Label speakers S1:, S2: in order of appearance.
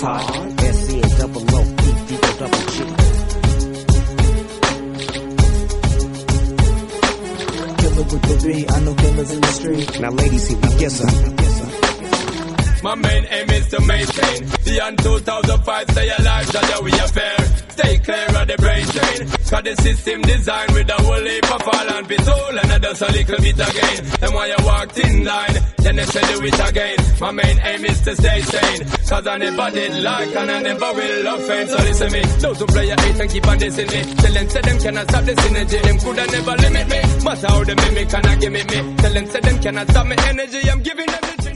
S1: hard. S-C-A-double-O-P-D-O-double-G. Killer with the B, I know killers in the street. Now ladies, here we kiss her.
S2: My main aim is to maintain the year 2005, stay alive, that we are fair. Stay clear of the brain drain, cause the system designed with a whole heap of fall and pistol, and I just a little bit again. And while you walked in line, then they say do it again. My main aim is to stay sane, cause I never did like and I never will offend. So listen me, those who play a hate and keep on dissing me, tell them say them cannot stop the synergy, them coulda never limit me. Matter how they mimic and I give it me, tell them say them cannot stop me energy, I'm giving them the